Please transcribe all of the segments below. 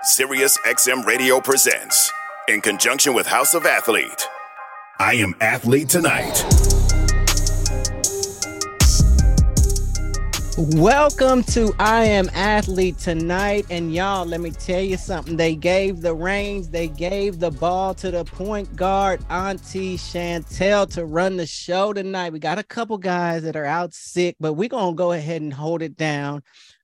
Sirius XM Radio presents, in conjunction with House of Athlete, I Am Athlete Tonight. Welcome to I Am Athlete Tonight. And y'all, let me tell you something. They gave the reins, they gave the ball to the point guard, Auntie Chantel, to run the show tonight. We got a couple guys that are out sick, but we're going to go ahead and hold it down.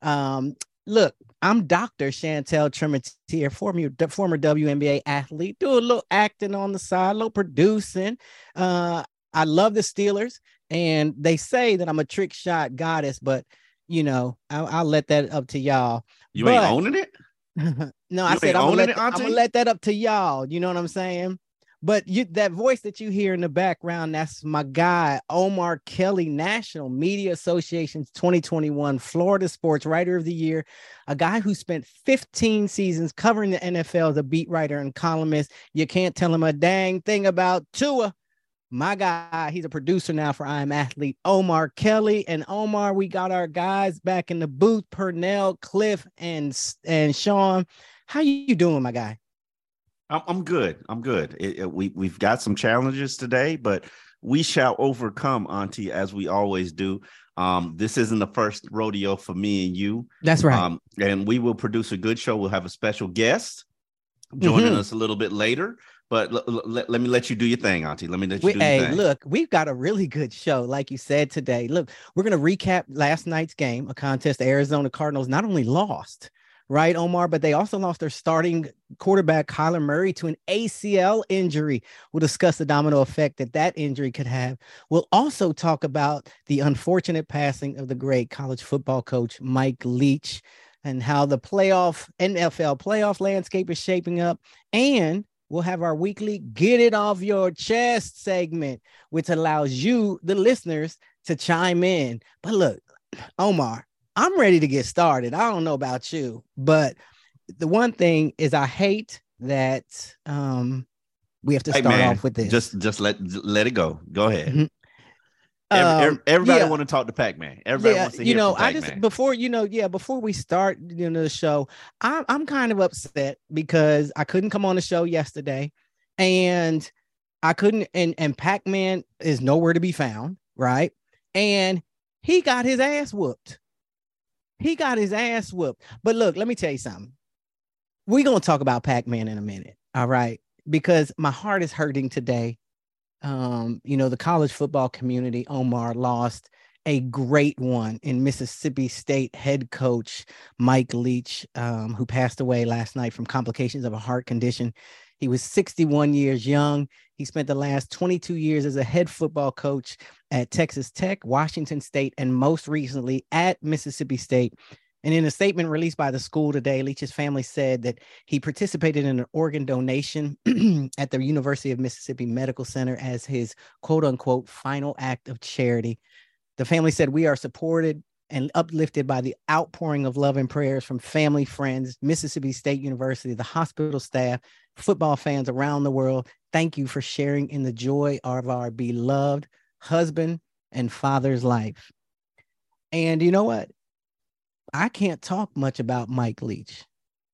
Look, I'm Dr. Chantel Tremitiere, former WNBA athlete, do a little acting on the side, a little producing. I love the Steelers, and they say that I'm a trick shot goddess, but you know, I'll let that up to y'all. Ain't owning it? No, I said I'm gonna let that up to y'all. You know what I'm saying? But that voice that you hear in the background, that's my guy, Omar Kelly, National Media Association's 2021 Florida Sports Writer of the Year, a guy who spent 15 seasons covering the NFL as a beat writer and columnist. You can't tell him a dang thing about Tua. My guy, he's a producer now for I Am Athlete, Omar Kelly. And Omar, we got our guys back in the booth, Pernell, Cliff, and Sean. How you doing, my guy? I'm good. We've got some challenges today, but we shall overcome, Auntie, as we always do. This isn't the first rodeo for me and you. That's right. And we will produce a good show. We'll have a special guest joining us a little bit later. But let me let you do your thing, Auntie. Let me let you do your thing. Look, we've got a really good show, like you said today. Look, we're going to recap last night's game, a contest the Arizona Cardinals not only lost, right, Omar, but they also lost their starting quarterback, Kyler Murray, to an ACL injury. We'll discuss the domino effect that injury could have. We'll also talk about the unfortunate passing of the great college football coach, Mike Leach, and how the NFL playoff landscape is shaping up. And we'll have our weekly Get It Off Your Chest segment, which allows you, the listeners, to chime in. But look, Omar, I'm ready to get started. I don't know about you, but the one thing is I hate that we have to start off with this. Just let it go. Go ahead. Mm-hmm. Everybody want to talk to Pac-Man. Everybody wants to hear from Pac-Man. Before we start the show, I'm kind of upset because I couldn't come on the show yesterday, and I couldn't. And Pac-Man is nowhere to be found, right? And he got his ass whooped. But look, let me tell you something. We're gonna talk about Pac-Man in a minute, all right? Because my heart is hurting today. The college football community, Omar, lost a great one in Mississippi State head coach Mike Leach, who passed away last night from complications of a heart condition. He was 61 years young. He spent the last 22 years as a head football coach at Texas Tech, Washington State, and most recently at Mississippi State. And in a statement released by the school today, Leach's family said that he participated in an organ donation at the University of Mississippi Medical Center as his quote unquote final act of charity. The family said, "We are supported and uplifted by the outpouring of love and prayers from family, friends, Mississippi State University, the hospital staff, football fans around the world. Thank you for sharing in the joy of our beloved husband and father's life." And you know what? I can't talk much about Mike Leach.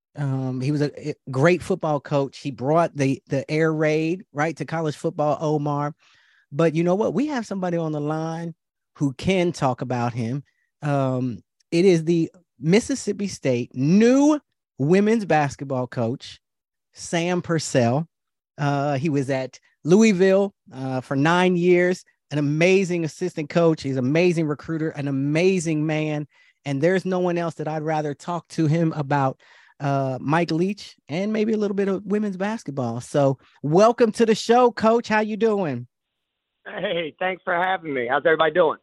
He was a great football coach. He brought the air raid right to college football, Omar. But you know what? We have somebody on the line who can talk about him. It is the Mississippi State new women's basketball coach, Sam Purcell. He was at Louisville for 9 years, an amazing assistant coach. He's an amazing recruiter, an amazing man. And there's no one else that I'd rather talk to him about Mike Leach and maybe a little bit of women's basketball. So welcome to the show, Coach. How you doing? Hey, thanks for having me. How's everybody doing?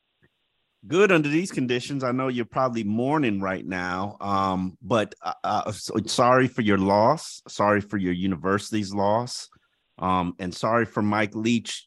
Good under these conditions. I know you're probably mourning right now, but sorry for your loss. Sorry for your university's loss, and sorry for Mike Leach.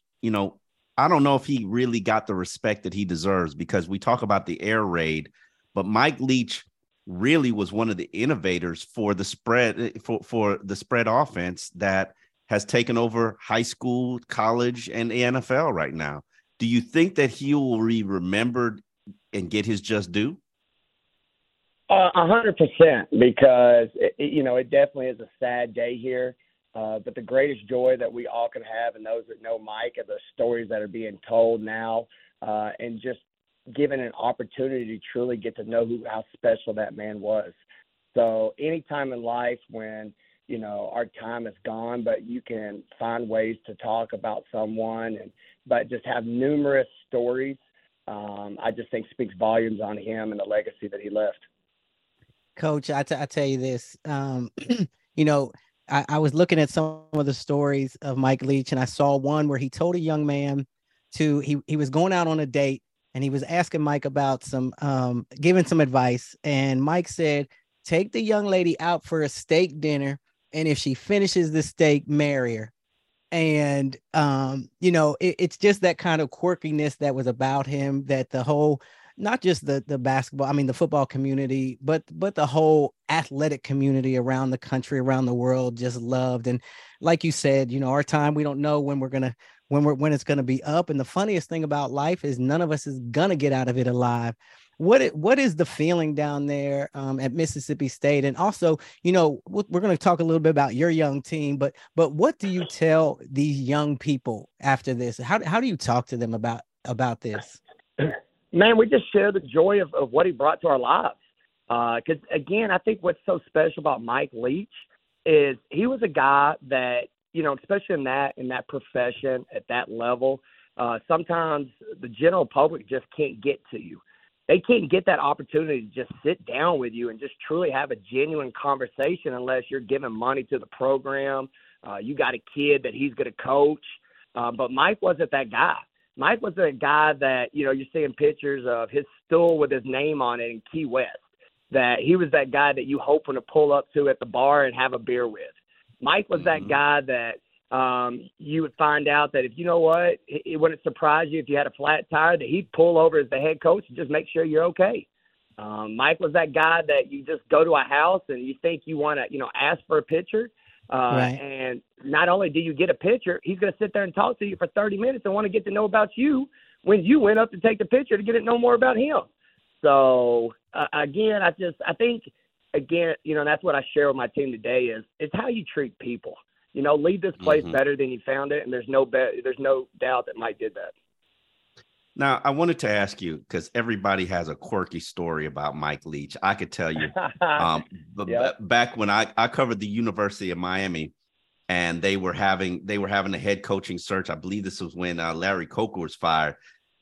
I don't know if he really got the respect that he deserves, because we talk about the air raid, but Mike Leach really was one of the innovators for the spread for the spread offense that has taken over high school, college, and the NFL right now. Do you think that he will be remembered and get his just due? 100%, because it definitely is a sad day here. But the greatest joy that we all can have, and those that know Mike, are the stories that are being told now, and just given an opportunity to truly get to know how special that man was. So any time in life when our time is gone, but you can find ways to talk about someone, but just have numerous stories, I just think speaks volumes on him and the legacy that he left. Coach, I tell you this, I was looking at some of the stories of Mike Leach, and I saw one where he told a young man he was going out on a date, and he was asking Mike about giving some advice. And Mike said, take the young lady out for a steak dinner, and if she finishes the steak, marry her. And, it's just that kind of quirkiness that was about him, that the whole, not just the basketball, the football community, but the whole athletic community around the country, around the world just loved. And like you said, our time, we don't know when it's going to be up. And the funniest thing about life is none of us is going to get out of it alive. What is the feeling down there at Mississippi State? And also, we're going to talk a little bit about your young team, but what do you tell these young people after this? How do you talk to them about this? Man, we just share the joy of what he brought to our lives. Because, again, I think what's so special about Mike Leach is he was a guy that, especially in that profession at that level, sometimes the general public just can't get to you. They can't get that opportunity to just sit down with you and just truly have a genuine conversation unless you're giving money to the program. You got a kid that he's going to coach. But Mike wasn't that guy. Mike was a guy that, you're seeing pictures of his stool with his name on it in Key West, that he was that guy that you hoping to pull up to at the bar and have a beer with. Mike was that guy that you would find out that if it wouldn't surprise you if you had a flat tire, that he'd pull over as the head coach and just make sure you're okay. Mike was that guy that you just go to a house and you think you want to, ask for a picture. Right. And not only do you get a picture, he's going to sit there and talk to you for 30 minutes and want to get to know about you when you went up to take the picture to get to know more about him. So, again, I think, that's what I share with my team today is it's how you treat people. Leave this place better than you found it, and there's no doubt that Mike did that. Now, I wanted to ask you, because everybody has a quirky story about Mike Leach. I could tell you, back when I covered the University of Miami, and they were having a head coaching search. I believe this was when Larry Coker was fired.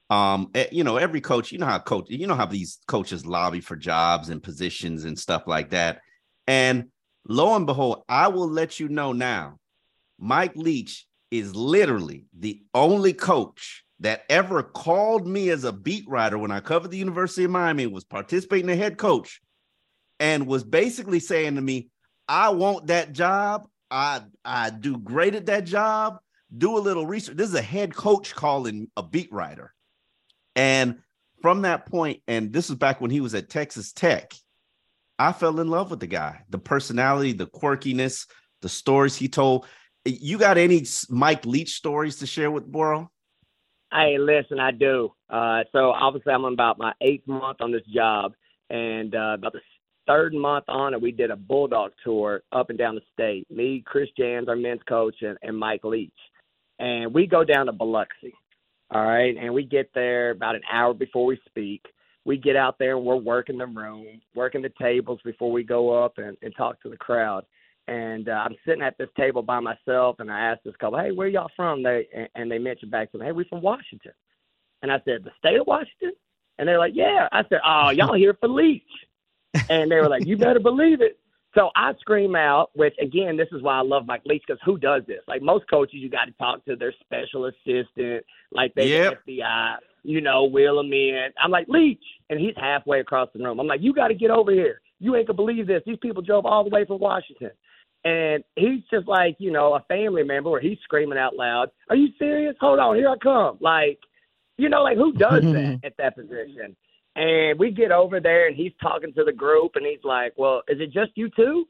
Every coach, how these coaches lobby for jobs and positions and stuff like that. And lo and behold, I will let you know now, Mike Leach is literally the only coach that ever called me as a beat writer when I covered the University of Miami, was participating as head coach, and was basically saying to me, I want that job. I do great at that job. Do a little research. This is a head coach calling a beat writer. And from that point, and this was back when he was at Texas Tech, I fell in love with the guy, the personality, the quirkiness, the stories he told. You got any Mike Leach stories to share with Boro? Hey, listen, I do. So obviously I'm about my 8th month on this job, and about the 3rd month on it, we did a Bulldog tour up and down the state. Me, Chris Jans, our men's coach, and Mike Leach. And we go down to Biloxi, all right? And we get there about an hour before we speak. We get out there and we're working the room, working the tables before we go up and talk to the crowd. And I'm sitting at this table by myself, and I asked this couple, hey, where y'all from? And they mentioned back to me, hey, we're from Washington. And I said, the state of Washington? And they're like, yeah. I said, oh, y'all here for Leach. And they were like, you better believe it. So I scream out, which, again, this is why I love Mike Leach, because who does this? Like most coaches, you got to talk to their special assistant, like they the FBI, wheel them in. I'm like, Leach. And he's halfway across the room. I'm like, you got to get over here. You ain't going to believe this. These people drove all the way from Washington. And he's just like, a family member where he's screaming out loud, are you serious? Hold on, here I come. Like, who does that at that position? And we get over there, and he's talking to the group, and he's like, well, is it just you two?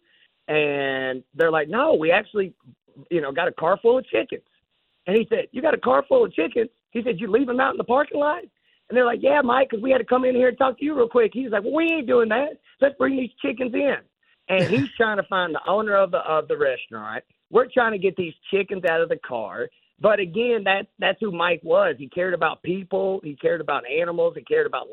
And they're like, no, we actually, got a car full of chickens. And he said, you got a car full of chickens? He said, you leave them out in the parking lot? And they're like, yeah, Mike, because we had to come in here and talk to you real quick. He's like, well, we ain't doing that. Let's bring these chickens in. And he's trying to find the owner of the restaurant. We're trying to get these chickens out of the car. But again, that's who Mike was. He cared about people. He cared about animals. He cared about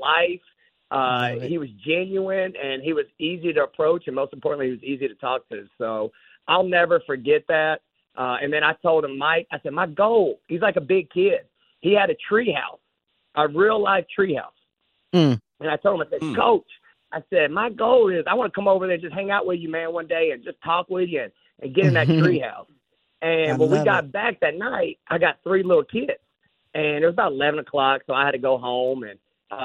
life. He was genuine, and he was easy to approach, and most importantly, he was easy to talk to. So I'll never forget that. And then I told him, Mike, I said, my goal, he's like a big kid. He had a tree house, a real-life tree house. And I told him, I said, Coach, I said, my goal is I want to come over there and just hang out with you, man, one day and just talk with you and get in that tree house. And when we got back that night, I got 3 little kids. And it was about 11 o'clock, so I had to go home. And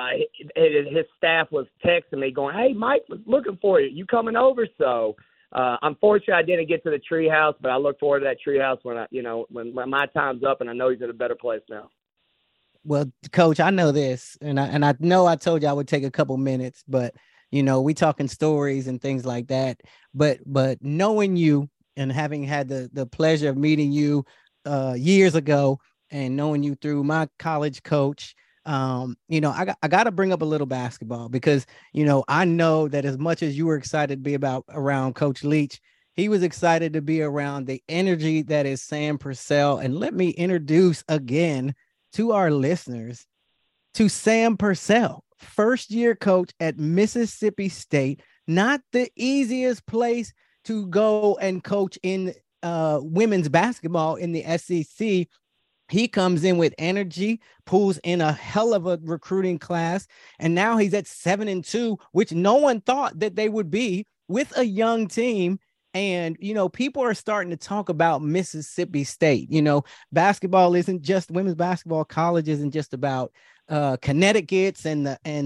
his staff was texting me going, hey, Mike was looking for you. You coming over? So unfortunately, I didn't get to the tree house, but I look forward to that tree house when my time's up, and I know he's in a better place now. Well, Coach, I know this, and I know I told you I would take a couple minutes, but we talking stories and things like that. But knowing you and having had the pleasure of meeting you years ago and knowing you through my college coach, I got to bring up a little basketball because I know that as much as you were excited to be around Coach Leach, he was excited to be around the energy that is Sam Purcell. And let me introduce again to our listeners to Sam Purcell, first-year coach at Mississippi State. Not the easiest place to go and coach in women's basketball in the SEC. He comes in with energy, pulls in a hell of a recruiting class, and now he's at 7-2, which no one thought that they would be with a young team. And, people are starting to talk about Mississippi State. Basketball isn't just women's basketball. College isn't just about Connecticut's and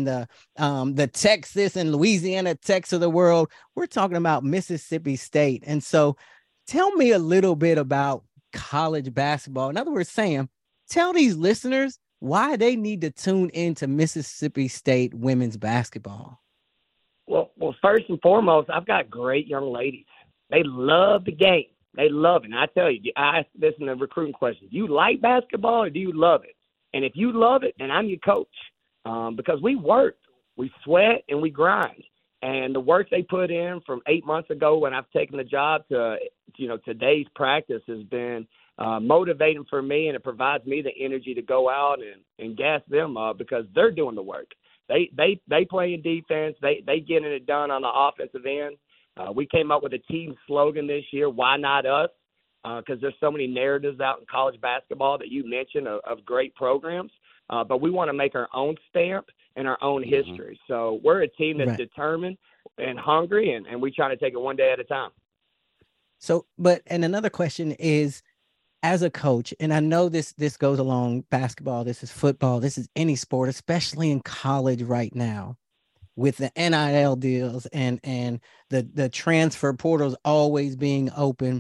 the Texas and Louisiana Techs of the world. We're talking about Mississippi State. And so tell me a little bit about college basketball. In other words, Sam, tell these listeners why they need to tune into Mississippi State women's basketball. Well, first and foremost, I've got great young ladies. They love the game. They love it. And I tell you, I ask this in the recruiting question. Do you like basketball or do you love it? And if you love it, then I'm your coach because we work, we sweat, and we grind. And the work they put in from 8 months ago when I've taken the job to, today's practice has been motivating for me, and it provides me the energy to go out and gas them up because they're doing the work. They playing defense. They getting it done on the offensive end. We came up with a team slogan this year, why not us? Because there's so many narratives out in college basketball that you mentioned of great programs. But we want to make our own stamp and our own history. So we're a team that's determined and hungry, and we try to take it one day at a time. So, and another question is, as a coach, and I know this goes along basketball, this is football, this is any sport, especially in college right now, with the NIL deals and the transfer portals always being open.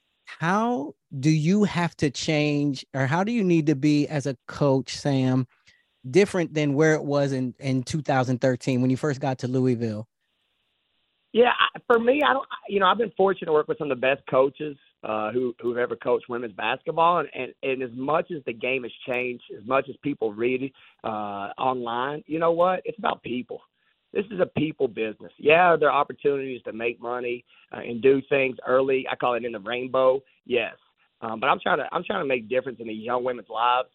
How do you have to change, or how do you need to be as a coach, Sam, different than where it was in 2013 when you first got to Louisville? Yeah, for me, I've been fortunate to work with some of the best coaches who've ever coached women's basketball. And as much as the game has changed, as much as people read online, you know what? It's about people. This is a people business. Yeah, there are opportunities to make money and do things early. I call it in the rainbow. Yes, but I'm trying to make difference in these young women's lives.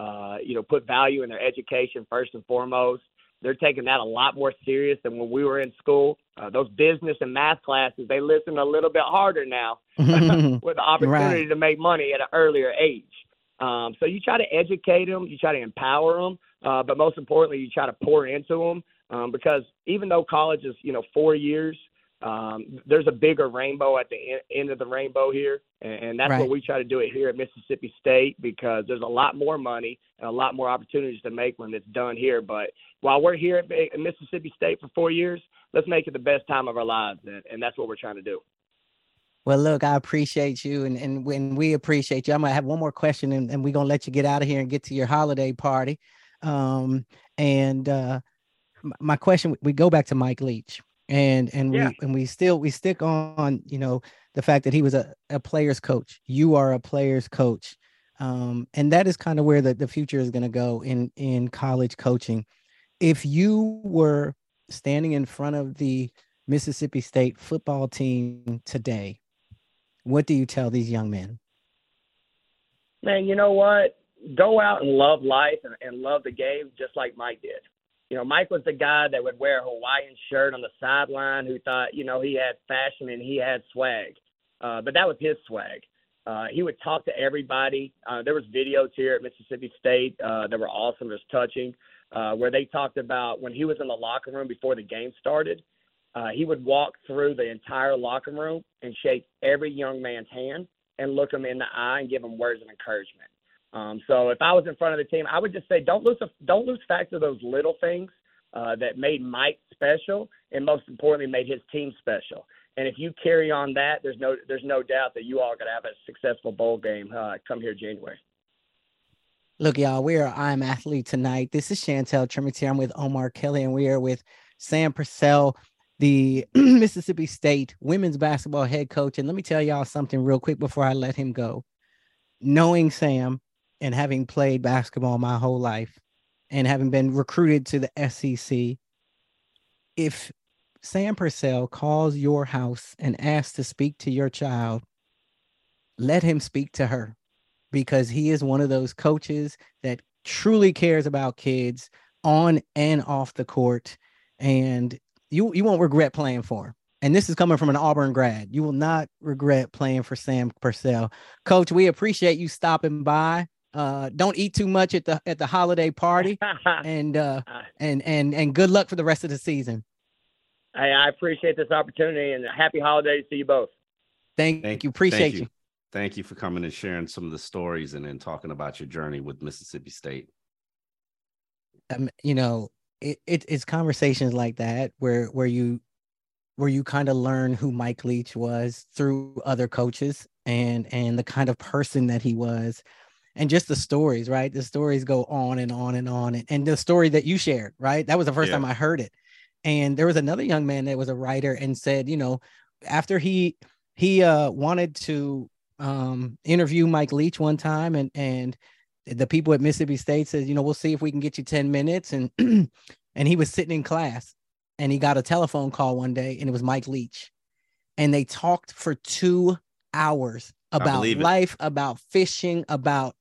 Put value in their education first and foremost. They're taking that a lot more serious than when we were in school. Those business and math classes, they listen a little bit harder now with the opportunity to make money at an earlier age. So you try to educate them, you try to empower them, but most importantly, you try to pour into them. Because even though college is, 4 years, there's a bigger rainbow at the end of the rainbow here. And that's what we try to do it here at Mississippi State, because there's a lot more money and a lot more opportunities to make when it's done here. But while we're here at Mississippi State for 4 years, let's make it the best time of our lives. And that's what we're trying to do. Well, look, I appreciate you. And when we appreciate you, I'm going to have one more question and we're going to let you get out of here and get to your holiday party. My question, we go back to Mike Leach and we stick on, the fact that he was a player's coach. You are a player's coach. And that is kind of where the future is going to go in college coaching. If you were standing in front of the Mississippi State football team today, what do you tell these young men? Man, you know what? Go out and love life and love the game just like Mike did. You know, Mike was the guy that would wear a Hawaiian shirt on the sideline who thought, you know, he had fashion and he had swag. But that was his swag. He would talk to everybody. There was videos here at Mississippi State that were awesome, just touching, where they talked about when he was in the locker room before the game started, he would walk through the entire locker room and shake every young man's hand and look them in the eye and give them words of encouragement. So if I was in front of the team, I would just say don't lose fact of those little things that made Mike special and most importantly made his team special. And if you carry on that, there's no doubt that you all are going to have a successful bowl game come here January. Look, y'all, we are I'm Athlete tonight. This is Chantel Tremitiere. I'm with Omar Kelly, and we are with Sam Purcell, the Mississippi State women's basketball head coach. And let me tell y'all something real quick before I let him go. Knowing Sam and having played basketball my whole life and having been recruited to the SEC, if Sam Purcell calls your house and asks to speak to your child, let him speak to her, because he is one of those coaches that truly cares about kids on and off the court. And you won't regret playing for him. And this is coming from an Auburn grad. You will not regret playing for Sam Purcell. Coach, we appreciate you stopping by. Don't eat too much at the holiday party, and good luck for the rest of the season. Hey, I appreciate this opportunity, and happy holidays to you both. Thank you. Appreciate you. Thank you for coming and sharing some of the stories and then talking about your journey with Mississippi State. You know, it's conversations like that where you kind of learn who Mike Leach was through other coaches and the kind of person that he was, and just the stories, right? The stories go on and on and on. And the story that you shared, right? That was the first time I heard it. And there was another young man that was a writer and said, you know, after he wanted to interview Mike Leach one time, and the people at Mississippi State said, you know, we'll see if we can get you 10 minutes. And and he was sitting in class and he got a telephone call one day, and it was Mike Leach. And they talked for 2 hours about life, about fishing, about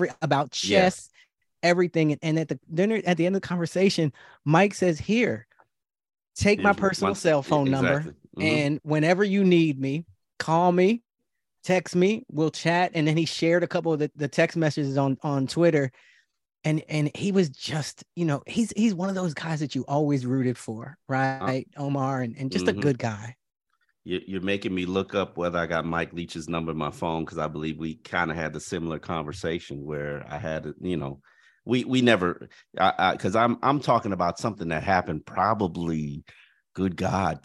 chess, everything. And at the end of the conversation, Mike says, here, take my personal cell phone number. Mm-hmm. And whenever you need me, call me, text me, we'll chat. And then he shared a couple of the text messages on Twitter. And he was just, you know, he's one of those guys that you always rooted for, right, Omar? And just a good guy. You're making me look up whether I got Mike Leach's number in my phone, because I believe we kind of had a similar conversation where I had, you know, we never, because I'm talking about something that happened probably, good God,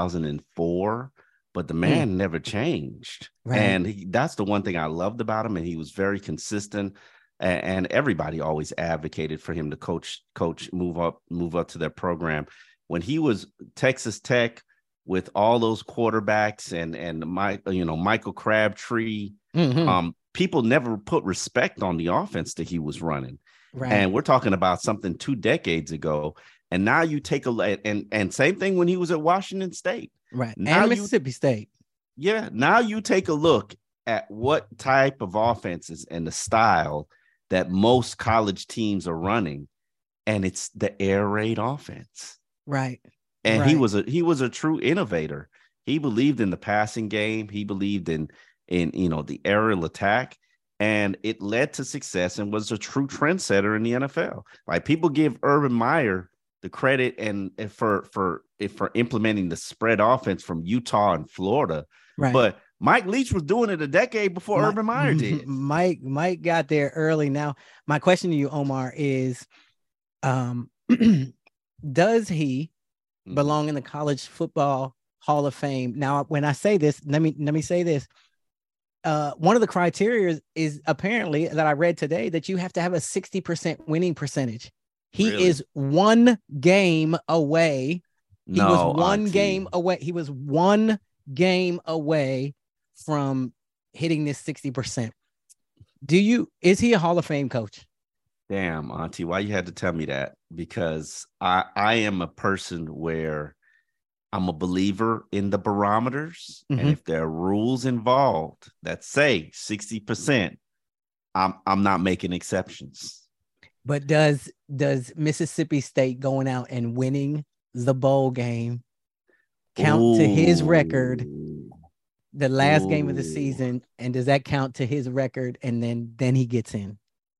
2004, but the man never changed. Right. And that's the one thing I loved about him. And he was very consistent, and everybody always advocated for him to coach, move up to their program. When he was Texas Tech with all those quarterbacks and Michael Crabtree, people never put respect on the offense that he was running. Right. And we're talking about something 2 decades ago. And now you take and same thing when he was at Washington State. Right. Now and Mississippi State. Yeah. Now you take a look at what type of offenses and the style that most college teams are running. And it's the air raid offense. Right. And he was a true innovator. He believed in the passing game. He believed in the aerial attack, and it led to success and was a true trendsetter in the NFL. Like, people give Urban Meyer the credit and for implementing the spread offense from Utah and Florida. Right. But Mike Leach was doing it a decade before Urban Meyer did. Mike got there early. Now, my question to you, Omar, is does he belong in the College Football Hall of Fame? Now, when I say this, let me say this. One of the criteria is apparently that I read today that you have to have a 60% winning percentage. He is one game away. He was one game away from hitting this 60%. Is he a Hall of Fame coach? Damn, Auntie, why you had to tell me that? Because I am a person where I'm a believer in the barometers. Mm-hmm. And if there are rules involved that say 60%, I'm not making exceptions. But does Mississippi State going out and winning the bowl game count to his record, the last game of the season? And does that count to his record? And then he gets in.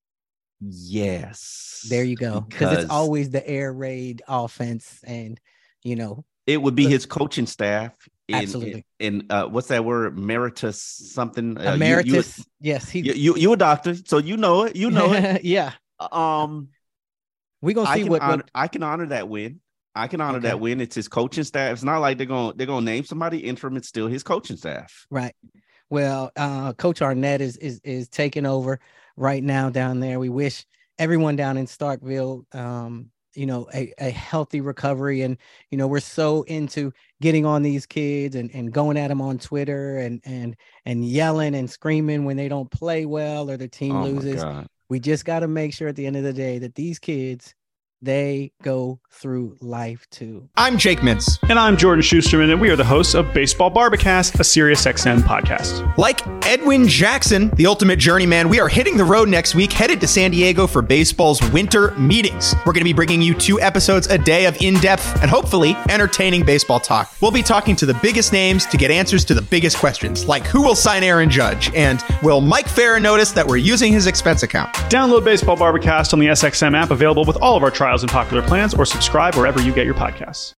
Yes. There you go. Because it's always the air raid offense, and it would be his coaching staff. Absolutely. In what's that word? Emeritus something. Emeritus. Yes. You a doctor, so you know it. You know it. Yeah. We're gonna see I can honor that win. I can honor that win. It's his coaching staff. It's not like they're gonna name somebody interim. It's still his coaching staff. Right. Well, Coach Arnett is taking over right now down there. We wish everyone down in Starkville, a healthy recovery. And, we're so into getting on these kids and going at them on Twitter and yelling and screaming when they don't play well or the team loses. We just got to make sure at the end of the day that these kids, they go through life too. I'm Jake Mintz. And I'm Jordan Schusterman, and we are the hosts of Baseball Barbacast, a SiriusXM podcast. Like Edwin Jackson, the ultimate journeyman, we are hitting the road next week, headed to San Diego for baseball's winter meetings. We're going to be bringing you 2 episodes a day of in-depth and hopefully entertaining baseball talk. We'll be talking to the biggest names to get answers to the biggest questions, like who will sign Aaron Judge, and will Mike Farah notice that we're using his expense account? Download Baseball Barbacast on the SXM app, available with all of our trials and popular plans, or subscribe wherever you get your podcasts.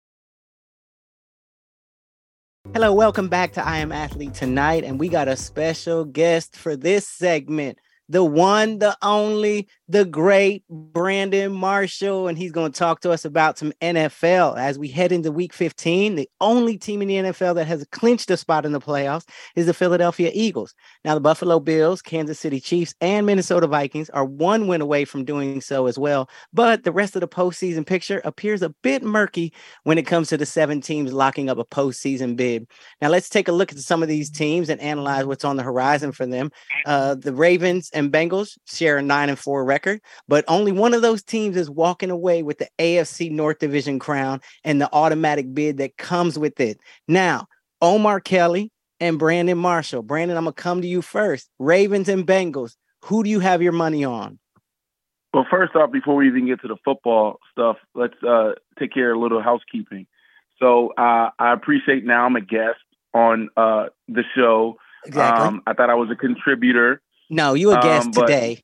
Hello, welcome back to I Am Athlete Tonight, and we got a special guest for this segment. The one, the only, the great Brandon Marshall, and he's going to talk to us about some NFL as we head into Week 15. The only team in the NFL that has clinched a spot in the playoffs is the Philadelphia Eagles. Now, the Buffalo Bills, Kansas City Chiefs, and Minnesota Vikings are 1 win away from doing so as well, but the rest of the postseason picture appears a bit murky when it comes to the 7 teams locking up a postseason bid. Now, let's take a look at some of these teams and analyze what's on the horizon for them. The Ravens and Bengals share a 9-4 record, but only one of those teams is walking away with the AFC North Division crown and the automatic bid that comes with it. Now, Omar Kelly and Brandon Marshall. Brandon, I'm going to come to you first. Ravens and Bengals, who do you have your money on? Well, first off, before we even get to the football stuff, let's take care of a little housekeeping. So I appreciate now I'm a guest on the show. Exactly. I thought I was a contributor. No, you a guest today.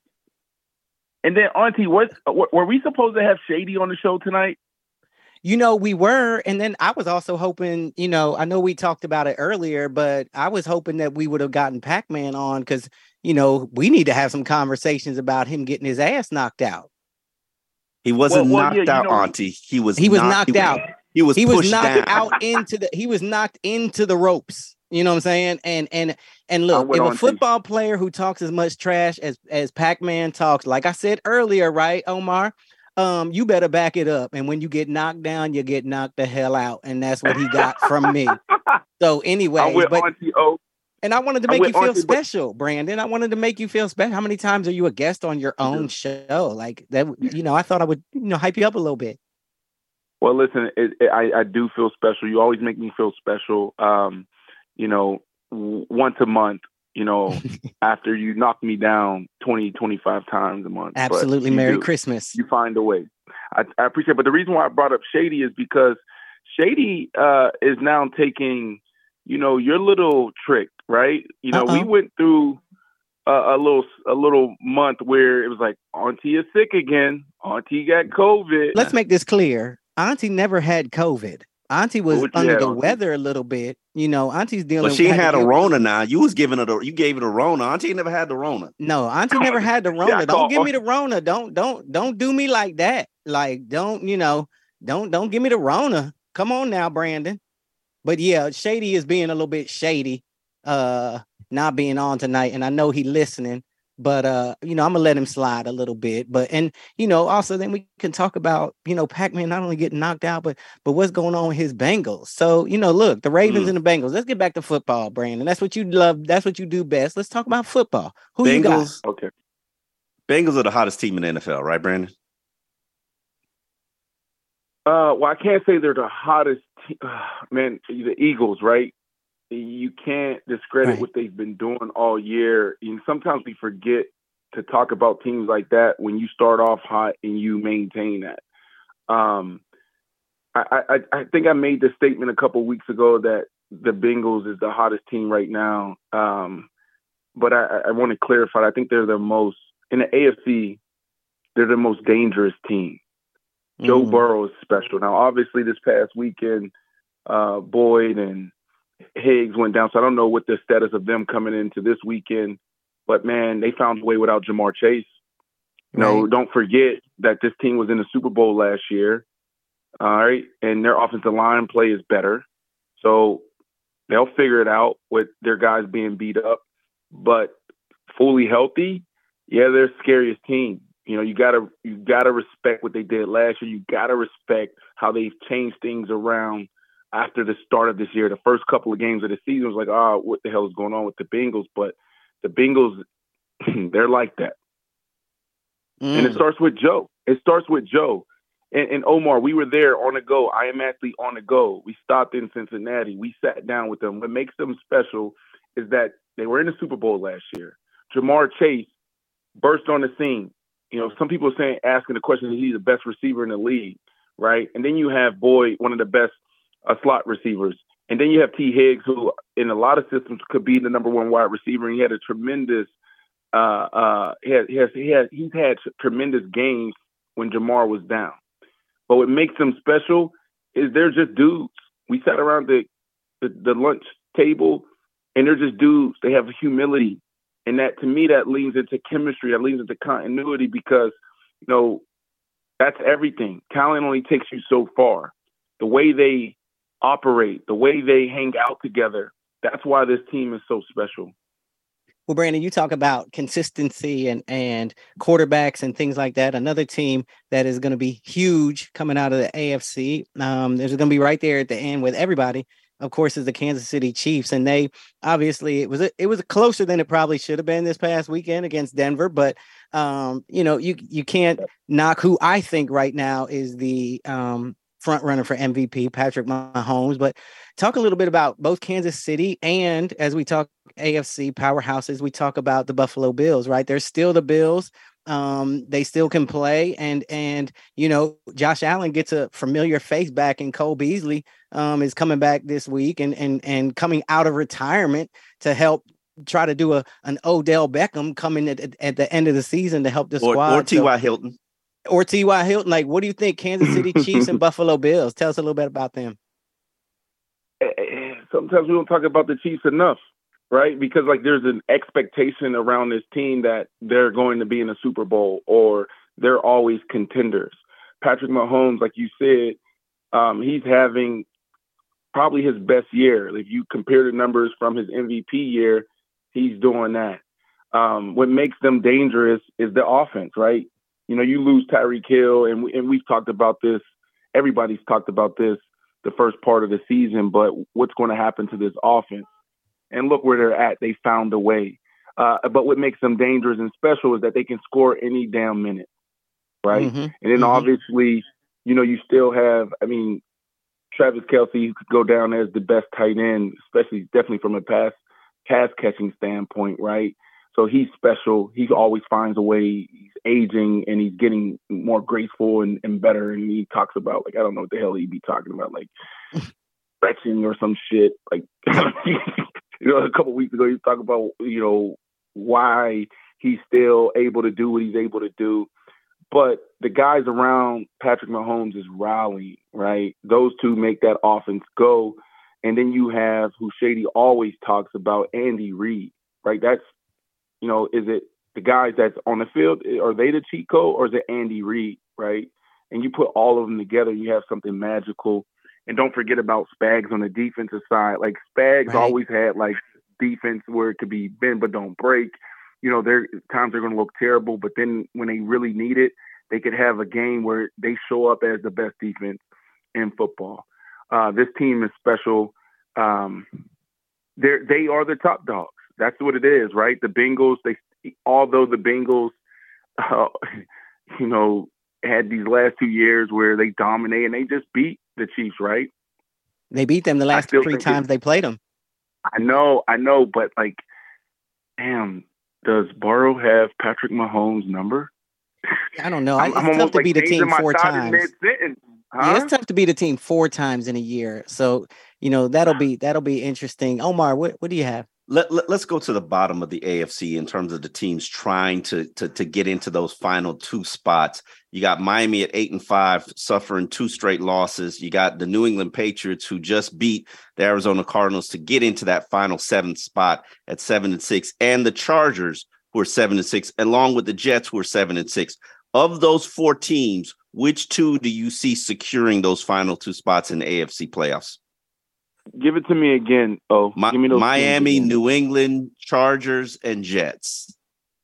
And then, Auntie, were we supposed to have Shady on the show tonight? We were. And then I was also hoping, I know we talked about it earlier, but I was hoping that we would have gotten Pac-Man on because, we need to have some conversations about him getting his ass knocked out. He wasn't knocked out, Auntie. He was knocked out. He was knocked out he was knocked into the ropes. You know what I'm saying? And look, if a football player who talks as much trash as Pac-Man talks, like I said earlier, right, Omar, you better back it up. And when you get knocked down, you get knocked the hell out. And that's what he got from me. So anyway, and I wanted to make you feel special, Brandon. I wanted to make you feel special. How many times are you a guest on your own show? Like that, I thought I would, hype you up a little bit. Well, listen, I do feel special. You always make me feel special. Once a month, after you knock me down 20, 25 times a month. Absolutely. Merry Christmas. You find a way. I appreciate it. But the reason why I brought up Shady is because Shady is now taking, your little trick, right? We went through a little month where it was like, Auntie is sick again. Auntie got COVID. Let's make this clear. Auntie never had COVID. Auntie was under the weather a little bit. Auntie's dealing with. But she had a Rona now. You gave it a Rona. Auntie never had the Rona. No, Auntie never had the Rona. Don't give me the Rona. Don't do me like that. Like, don't give me the Rona. Come on now, Brandon. But yeah, Shady is being a little bit shady, not being on tonight. And I know he's listening. But I'm gonna let him slide a little bit. But also then we can talk about, Pac-Man not only getting knocked out, but what's going on with his Bengals. So, look, the Ravens and the Bengals. Let's get back to football, Brandon. That's what you love. That's what you do best. Let's talk about football. Who Bengals, you got? Okay. Bengals are the hottest team in the NFL, right, Brandon? Well, I can't say they're the hottest man, the Eagles, right? You can't discredit what they've been doing all year. And sometimes we forget to talk about teams like that when you start off hot and you maintain that. I think I made the statement a couple weeks ago that the Bengals is the hottest team right now. But I want to clarify. I think they're the most, in the AFC, they're the most dangerous team. Joe Burrow is special. Now, obviously, this past weekend, Boyd and Higgs went down, so I don't know what the status of them coming into this weekend. But, man, they found a way without Jamar Chase. Don't forget that this team was in the Super Bowl last year, all right? And their offensive line play is better. So they'll figure it out with their guys being beat up. But fully healthy, they're the scariest team. You gotta respect what they did last year. You gotta respect how they've changed things around after the start of this year. The first couple of games of the season was like, what the hell is going on with the Bengals? But the Bengals, they're like that. And it starts with Joe. And Omar, we were there on the go. I am athlete on the go. We stopped in Cincinnati. We sat down with them. What makes them special is that they were in the Super Bowl last year. Jamar Chase burst on the scene. Some people are asking the question, is he the best receiver in the league, right? And then you have Boyd, one of the best slot receivers. And then you have T. Higgs, who in a lot of systems could be the number one wide receiver. And he had a tremendous he's had tremendous games when Jamar was down. But what makes them special is they're just dudes. We sat around the lunch table, and they're just dudes. They have humility. And that, to me, that leans into chemistry. That leans into continuity because, that's everything. Talent only takes you so far. The way they operate, the way they hang out together, that's why this team is so special. Well, Brandon, you talk about consistency and quarterbacks and things like that. Another team that is going to be huge coming out of the AFC. There's going to be right there at the end with everybody, of course, is the Kansas City Chiefs. And they obviously it was closer than it probably should have been this past weekend against Denver. But, you can't knock who I think right now is the front runner for MVP, Patrick Mahomes. But talk a little bit about both Kansas City and, as we talk AFC powerhouses, we talk about the Buffalo Bills, right? They're still the Bills. They still can play. And Josh Allen gets a familiar face back, and Cole Beasley is coming back this week and coming out of retirement to help try to do an Odell Beckham coming at the end of the season to help the squad. Or T.Y. Hilton. Or T.Y. Hilton. Like, what do you think? Kansas City Chiefs and Buffalo Bills. Tell us a little bit about them. Sometimes we don't talk about the Chiefs enough, right? Because there's an expectation around this team that they're going to be in a Super Bowl or they're always contenders. Patrick Mahomes, like you said, he's having probably his best year. If you compare the numbers from his MVP year, he's doing that. What makes them dangerous is the offense, right? You lose Tyreek Hill, and we've talked about this. Everybody's talked about this the first part of the season, but what's going to happen to this offense? And look where they're at. They found a way. But what makes them dangerous and special is that they can score any damn minute, right? Mm-hmm. And then obviously, you still have, Travis Kelce, who could go down as the best tight end, definitely from a pass catching standpoint, right? So he's special. He always finds a way. He's aging and he's getting more graceful and better. And he talks about, I don't know what the hell he'd be talking about, stretching or some shit. A couple weeks ago, he was talking about, why he's still able to do what he's able to do. But the guys around Patrick Mahomes is rallying, right? Those two make that offense go. And then you have, who Shady always talks about, Andy Reid, right? That's, is it the guys that's on the field? Are they the cheat code, or is it Andy Reid, right? And you put all of them together, you have something magical. And don't forget about Spags on the defensive side. Spags always had defense where it could be bend but don't break. There times they're going to look terrible, but then when they really need it, they could have a game where they show up as the best defense in football. This team is special. They are the top dogs. That's what it is, right? The Bengals, although the Bengals, had these last 2 years where they dominate and they just beat the Chiefs, right? They beat them the last 3 times they played them. I know, but like, damn, does Burrow have Patrick Mahomes' number? I don't know. It's tough to beat a team 4 times. Yeah, it's tough to beat a team 4 times in a year. So, that'll be interesting. Omar, what do you have? Let's go to the bottom of the AFC in terms of the teams trying to get into those final 2 spots. You got Miami at 8-5, suffering 2 straight losses. You got the New England Patriots, who just beat the Arizona Cardinals to get into that final 7th spot at 7-6, and the Chargers, who are 7-6, along with the Jets, who are 7-6. Of those 4 teams, which 2 do you see securing those final 2 spots in the AFC playoffs? Give it to me again. Give me those Miami, New England, Chargers, and Jets.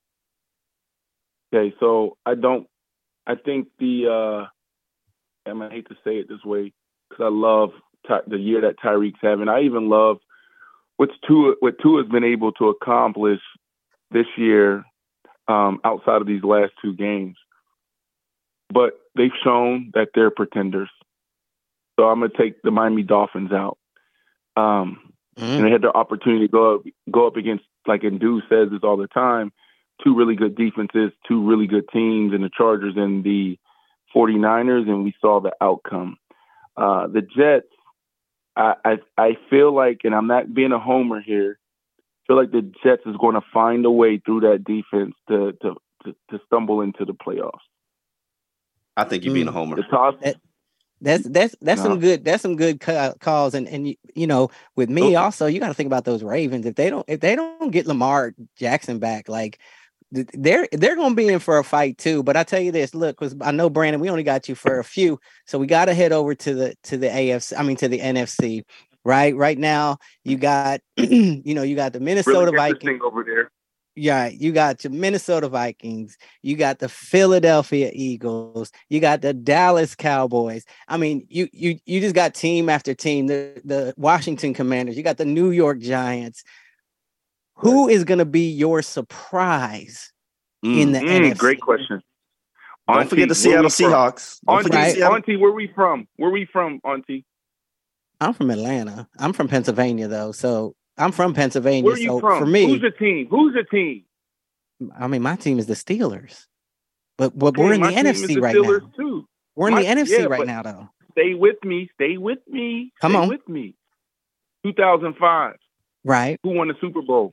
Okay, so I think I hate to say it this way because I love the year that Tyreek's having. I even love what Tua's been able to accomplish this year outside of these last 2 games. But they've shown that they're pretenders. So I'm going to take the Miami Dolphins out. And they had the opportunity to go up against, like Ndu says this all the time, 2 really good defenses, 2 really good teams in the Chargers and the 49ers, and we saw the outcome. The Jets, I feel like, and I'm not being a homer here, I feel like the Jets is going to find a way through that defense to stumble into the playoffs. I think you're being a homer. That's some good calls, and with me also, you got to think about those Ravens. If they don't get Lamar Jackson back, like they're going to be in for a fight too. But I tell you this, look, because I know Brandon, we only got you for a few, so we got to head over to the AFC. I mean to the NFC. Right now, you got you got the Minnesota Vikings over there. Yeah, you got your Minnesota Vikings, you got the Philadelphia Eagles, you got the Dallas Cowboys. I mean, you just got team after team. The Washington Commanders, you got the New York Giants. Who is going to be your surprise in the NFC? Great question. Don't forget the Seattle Seahawks. Auntie, where we from? Where we from, Auntie? I'm from Atlanta. I'm from Pennsylvania, though. So I'm from Pennsylvania. Where are you from? For me, who's your team? I mean, my team is the Steelers, but we're in the NFC right now. Too. We're in the NFC right now, though. Stay with me. Come on. With me. 2005. Right. Who won the Super Bowl?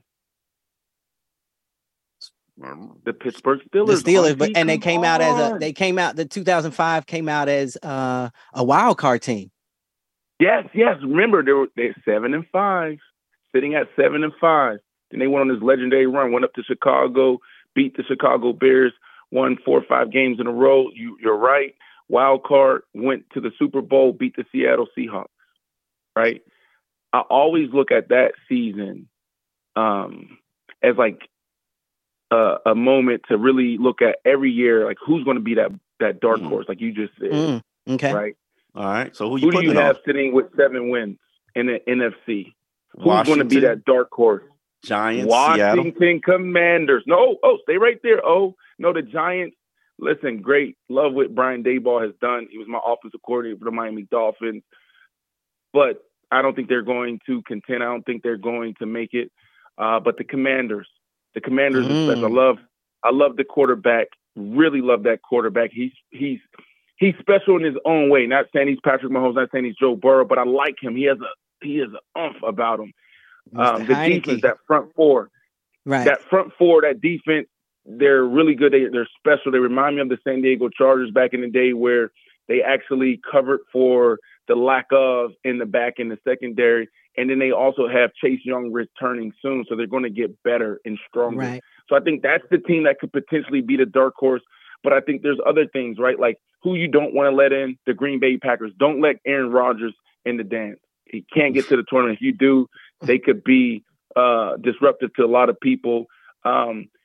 The Pittsburgh Steelers. The Steelers, but they came out as the 2005 came out as a wild card team. Yes. Remember, they're 7-5, sitting at 7-5. Then they went on this legendary run, went up to Chicago, beat the Chicago Bears, won 4 or 5 games in a row. You're right. Wild card, went to the Super Bowl, beat the Seattle Seahawks. Right. I always look at that season as like a moment to really look at every year, like who's going to be that dark horse, like you just said. Okay. Right. All right. So who do you have sitting with 7 wins in the NFC? Who's going to be that dark horse? Giants, Washington Seattle. Commanders. No, stay right there. The Giants. Listen, great. Love what Brian Daboll has done. He was my offensive coordinator for the Miami Dolphins. But I don't think they're going to contend. I don't think they're going to make it. But the Commanders are special. I love the quarterback. Really love that quarterback. He's special in his own way. Not saying he's Patrick Mahomes, not saying he's Joe Burrow, but I like him. He has a oomph about him. The defense, that front four, right? That front four, that defense, they're really good. They're special. They remind me of the San Diego Chargers back in the day, where they actually covered for the lack of in the back in the secondary, and then they also have Chase Young returning soon, so they're going to get better and stronger. Right. So I think that's the team that could potentially be the dark horse. But I think there's other things, right? Like who you don't want to let in, the Green Bay Packers. Don't let Aaron Rodgers in the dance. He can't get to the tournament. If you do, they could be disruptive to a lot of people. And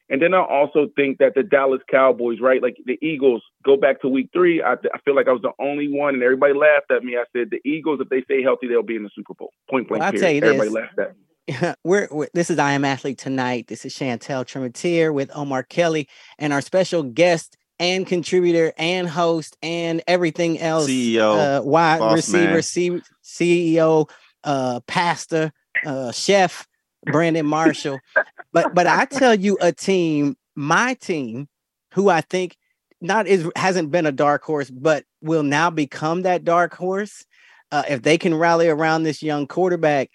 And then I also think that the Dallas Cowboys, right, like the Eagles, go back to week 3. I feel like I was the only one, and everybody laughed at me. I said, the Eagles, if they stay healthy, they'll be in the Super Bowl. Point blank, I'll period. tell you Everybody this. laughed at me. This is I Am Athlete Tonight. This is Chantel Tremitiere with Omar Kelly and our special guest and contributor and host and everything else. CEO, wide receiver, CEO, pastor, chef, Brandon Marshall. But I tell you, my team, who I think hasn't been a dark horse, but will now become that dark horse if they can rally around this young quarterback.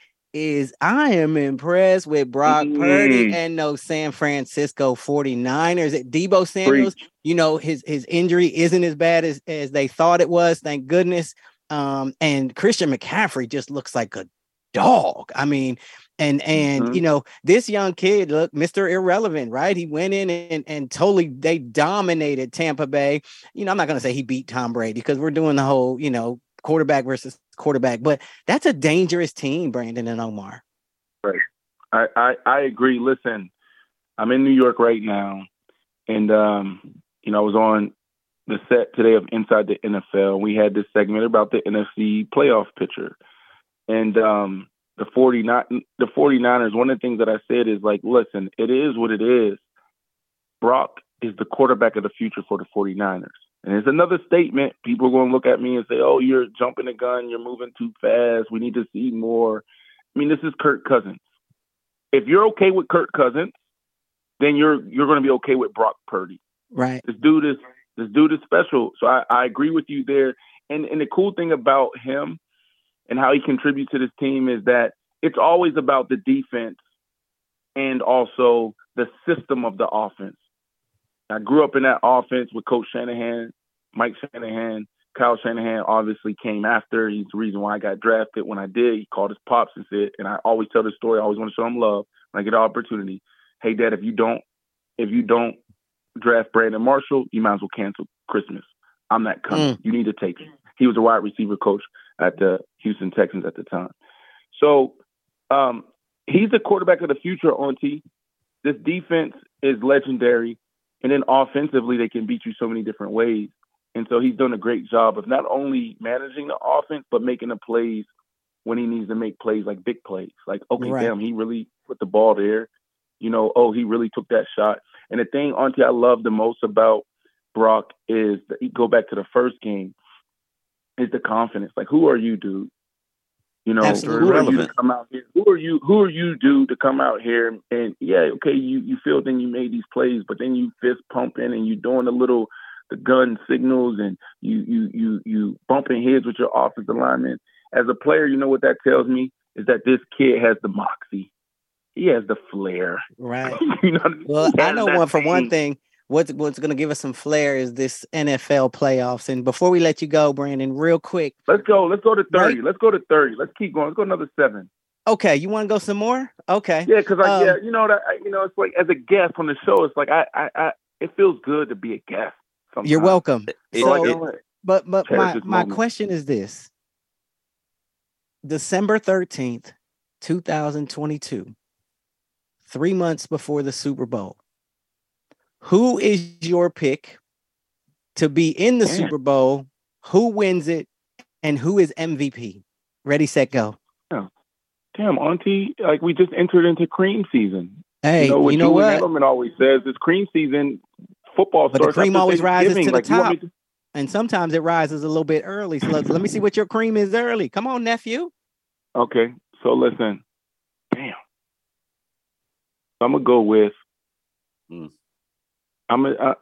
I am impressed with Brock Purdy and those San Francisco 49ers. Deebo Samuel, his injury isn't as bad as they thought it was, thank goodness. And Christian McCaffrey just looks like a dog. I mean, and this young kid, look, Mr. Irrelevant, right? He went in and totally, they dominated Tampa Bay. I'm not going to say he beat Tom Brady because we're doing the whole, quarterback versus quarterback, but that's a dangerous team, Brandon and Omar. Right. I agree. Listen, I'm in New York right now, and I was on the set today of Inside the NFL. We had this segment about the NFC playoff picture, and the 49ers. One of the things that I said is like, listen, it is what it is. Brock is the quarterback of the future for the 49ers. And it's another statement. People are going to look at me and say, oh, you're jumping the gun. You're moving too fast. We need to see more. I mean, this is Kirk Cousins. If you're okay with Kirk Cousins, then you're going to be okay with Brock Purdy. Right. This dude is special. So I agree with you there. And the cool thing about him and how he contributes to this team is that it's always about the defense and also the system of the offense. I grew up in that offense with Coach Shanahan, Mike Shanahan. Kyle Shanahan obviously came after. He's the reason why I got drafted when I did. He called his pops and said, and I always tell this story, I always want to show him love when I get an opportunity. Hey, Dad, if you don't draft Brandon Marshall, you might as well cancel Christmas. I'm not coming. You need to take it. He was a wide receiver coach at the Houston Texans at the time. So he's the quarterback of the future, Auntie. This defense is legendary. And then offensively, they can beat you so many different ways. And so he's done a great job of not only managing the offense, but making the plays when he needs to make plays, like big plays. Like, okay, damn, he really put the ball there. He really took that shot. And the thing, Auntie, I love the most about Brock is that he go back to the first game, is the confidence. Like, who are you, dude? Absolutely who are relevant. you to come out here? Who are you, dude, to come out here and you feel then you made these plays, but then you fist pumping and you doing the gun signals and you bumping heads with your offensive lineman. As a player, you know what that tells me is that this kid has the moxie. He has the flair. Right. Well, I know one thing. What's going to give us some flair is this NFL playoffs. And before we let you go, Brandon, real quick. Let's go to 30. Right? Let's go to 30. Let's keep going. Let's go another 7. Okay. You want to go some more? Okay. Yeah. Cause it's like as a guest on the show, it's like, it feels good to be a guest. Sometimes. You're welcome. But my question is this: December 13th, 2022, 3 months before the Super Bowl. Who is your pick to be in the Super Bowl? Who wins it? And who is MVP? Ready, set, go. Damn, Auntie, like we just entered into cream season. Hey, you know what? Edelman always says it's cream season. Football but starts. The cream always rises to the top. And sometimes it rises a little bit early. So let me see what your cream is early. Come on, nephew. Okay, so listen. Damn. I'm going to go with... I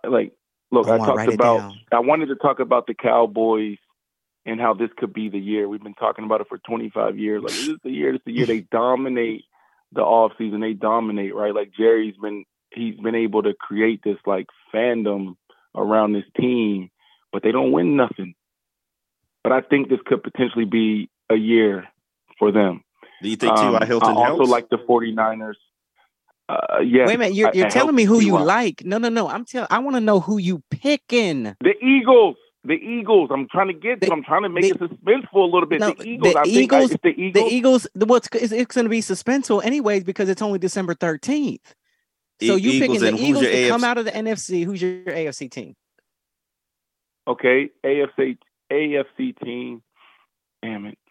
wanted to talk about the Cowboys and how this could be the year. We've been talking about it for 25 years. Like, this is the year they dominate the offseason. They dominate, right? Like he's been able to create this like fandom around this team, but they don't win nothing. But I think this could potentially be a year for them. Do you think T.Y. Hilton I also helps? like the 49ers. Yes. Wait a minute, you're telling me who you like. No. I want to know who you picking. The Eagles. I'm trying to get I'm trying to make it suspenseful a little bit. No, the Eagles. The Eagles. It's going to be suspenseful anyways because it's only December 13th. So you picking the Eagles to come out of the NFC. Who's your AFC team? Okay, AFC team. Damn it.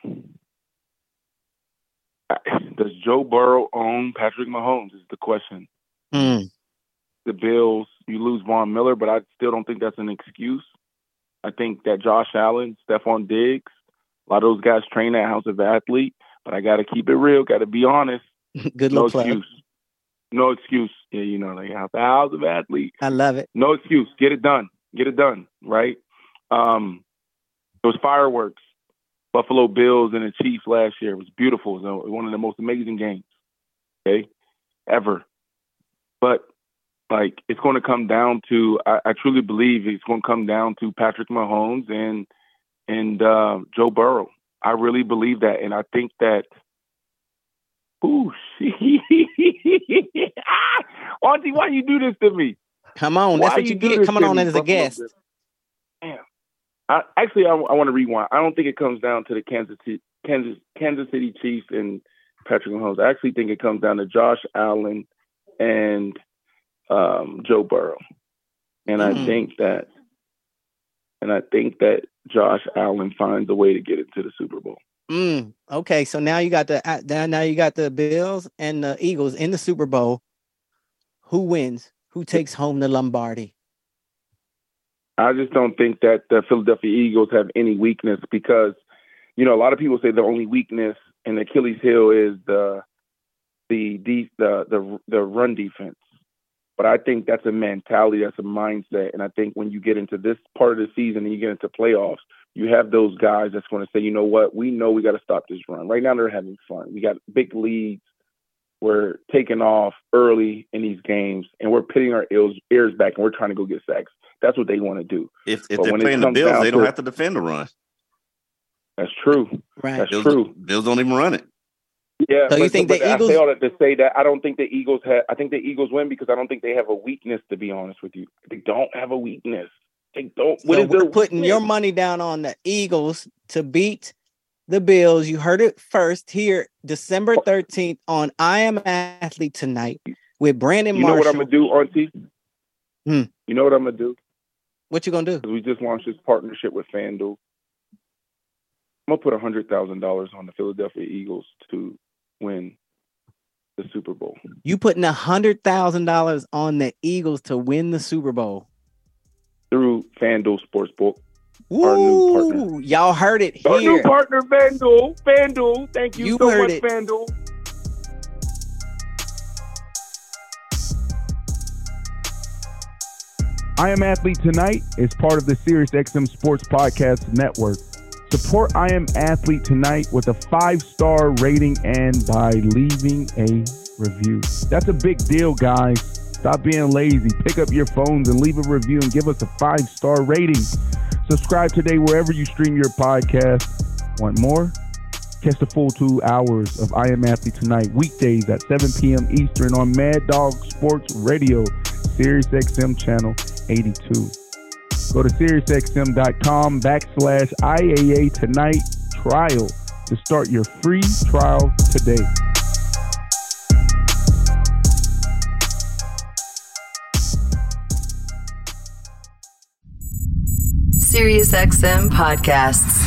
Does Joe Burrow own Patrick Mahomes is the question. The Bills, you lose Von Miller, but I still don't think that's an excuse. I think that Josh Allen, Stephon Diggs, a lot of those guys train at House of Athlete, but I got to keep it real, got to be honest. Good little plug. No excuse. Yeah, you know, like House of Athlete. I love it. No excuse. Get it done, right? It was fireworks. Buffalo Bills and the Chiefs last year. It was beautiful. It was one of the most amazing games, okay, ever. But, like, it's going to come down to, I truly believe it's going to come down to Patrick Mahomes and Joe Burrow. I really believe that. And I think that, Auntie, why you do this to me? Come on. That's what you get coming on as a guest. Damn. I want to rewind. I don't think it comes down to the Kansas City Chiefs and Patrick Mahomes. I actually think it comes down to Josh Allen and Joe Burrow. And I think that Josh Allen finds a way to get into the Super Bowl. Okay, so now you got the Bills and the Eagles in the Super Bowl. Who wins? Who takes home the Lombardi? I just don't think that the Philadelphia Eagles have any weakness because, you know, a lot of people say the only weakness in Achilles heel is the run defense. But I think that's a mentality, that's a mindset. And I think when you get into this part of the season and you get into playoffs, you have those guys that's going to say, you know what, we know we got to stop this run. Right now they're having fun. We got big leads. We're taking off early in these games, and we're pitting our ears back, and we're trying to go get sacks. That's what they want to do. If they're playing the Bills, they don't have to defend the run. That's true. Right. That's true. Bills don't even run it. Yeah. So you think the Eagles? I say all that to say that I don't think the Eagles have. I think the Eagles win because I don't think they have a weakness. To be honest with you, they don't have a weakness. They don't. So we're putting your money down on the Eagles to beat the Bills. You heard it first here, December 13th on I Am Athlete Tonight with Brandon Marshall. You know what I'm gonna do, Auntie? You know what I'm gonna do? What you gonna do? We just launched this partnership with FanDuel. I'm gonna put $100,000 on the Philadelphia Eagles to win the Super Bowl. You putting $100,000 on the Eagles to win the Super Bowl through FanDuel Sportsbook. Ooh, our new partner. Y'all heard it here. Our new partner, FanDuel. FanDuel. Thank you so much, FanDuel. I Am Athlete Tonight is part of the SiriusXM Sports Podcast Network. Support I Am Athlete Tonight with a 5-star rating and by leaving a review. That's a big deal, guys. Stop being lazy. Pick up your phones and leave a review and give us a 5-star rating. Subscribe today wherever you stream your podcast. Want more? Catch the full 2 hours of I Am Athlete Tonight weekdays at 7 p.m. Eastern on Mad Dog Sports Radio, SiriusXM Channel 82. Go to SiriusXM.com/IAA Tonight trial to start your free trial today. SiriusXM Podcasts.